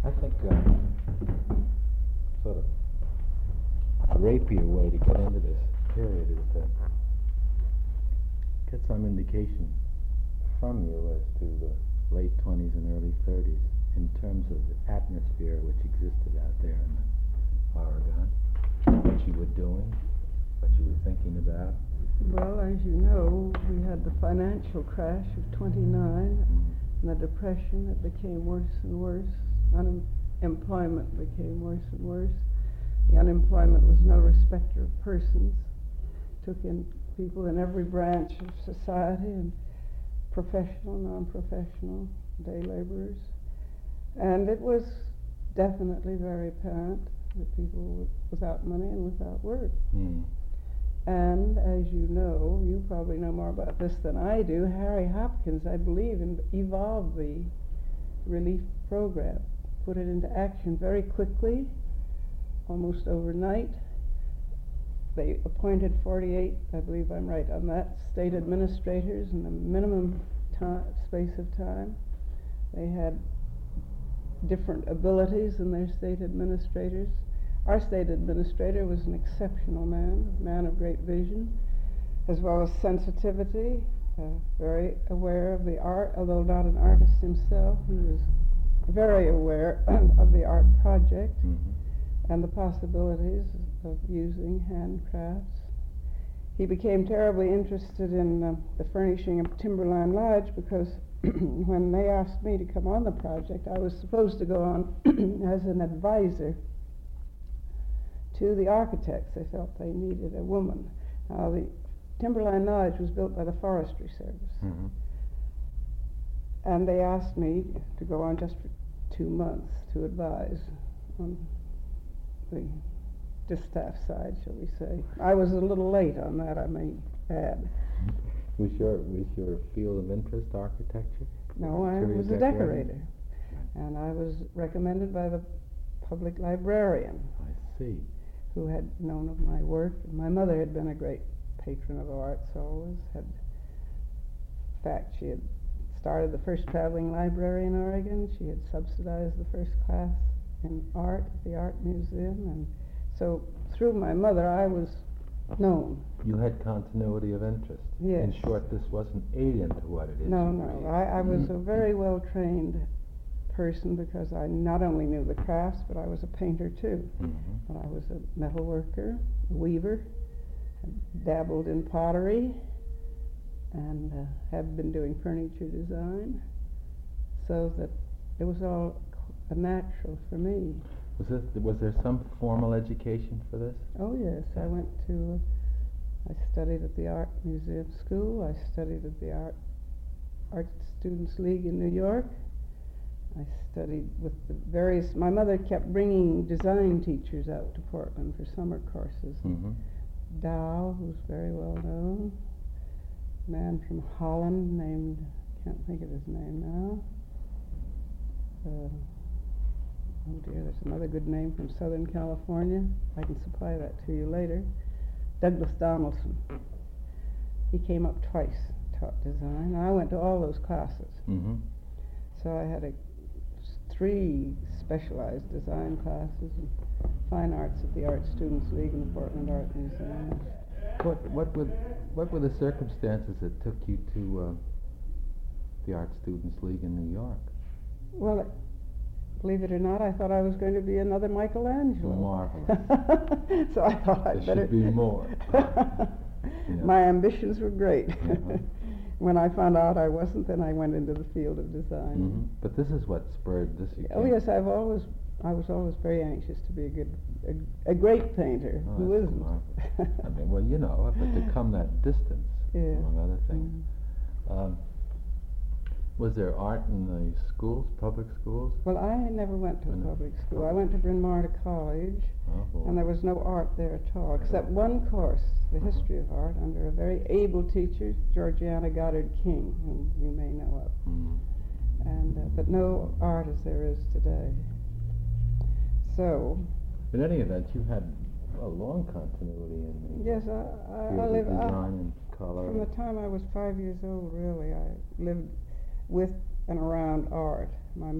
I think sort of a rapier way to get into this period is to get some indication from you as to the late 20s and early 30s in terms of the atmosphere which existed out there in Oregon, what you were doing, what you were thinking about. Well, as you know, we had the financial crash of '29, and the depression that became worse and worse. Unemployment became worse and worse. The unemployment was no respecter of persons. Took in people in every branch of society, and professional, non-professional, day laborers. And it was definitely very apparent that people were without money and without work. And as you know, you probably know more about this than I do, Harry Hopkins, I believe, evolved the relief program, put it into action very quickly, almost overnight. They appointed 48, I believe I'm right on that, state administrators in a minimum space of time. They had different abilities in their state administrators. Our state administrator was an exceptional man, a man of great vision, as well as sensitivity, very aware of the art, although not an artist himself. He was very aware of the art project and the possibilities of using handcrafts. He became terribly interested in the furnishing of Timberline Lodge because when they asked me to come on the project, I was supposed to go on as an advisor to the architects. They felt they needed a woman. Now, the Timberline Lodge was built by the Forestry Service. And they asked me to go on just for 2 months to advise on the distaff side, shall we say. I was a little late on that, I may add. Was your field of interest architecture? No, I was a decorator. And I was recommended by the public librarian. I see. Who had known of my work. My mother had been a great patron of arts always. In fact, she had started the first traveling library in Oregon. She had subsidized the first class in art at the Art Museum. And so through my mother, I was known. You had continuity of interest. Yes. In short, this wasn't alien to what it is. No. I was a very well-trained person because I not only knew the crafts, but I was a painter too. And I was a metal worker, a weaver, dabbled in pottery, and have been doing furniture design, so that it was all natural for me. Was there some formal education for this? Oh yes, I studied at the Art Museum School. I studied at the Art Students League in New York. I studied with the various, my mother kept bringing design teachers out to Portland for summer courses. Dow, who's very well known, a man from Holland named, can't think of his name now. Oh dear, there's another good name from Southern California. I can supply that to you later. Douglas Donaldson. He came up twice, taught design. I went to all those classes. So I had 3 specialized design classes in fine arts at the Art Students League and the Portland Art Museum. What were the circumstances that took you to the Art Students League in New York? Well, believe it or not, I thought I was going to be another Michelangelo. Marvelous. So I thought I'd better... There should be more. My ambitions were great. When I found out I wasn't, then I went into the field of design. But this is what spurred this. Oh yes, I was always very anxious to be a great painter. Who isn't? I mean, well, you know, but to come that distance, among other things. Was there art in the schools, public schools? Well, I never went to a public school. I went to Bryn Mawr College, and there was no art there at all, except one course, the history of art, under a very able teacher, Georgiana Goddard King, whom you may know of. And but no art as there is today. So, in any event, you had a long continuity in the yes, I lived design and color. From the time I was 5 years old, really, I lived with and around art. My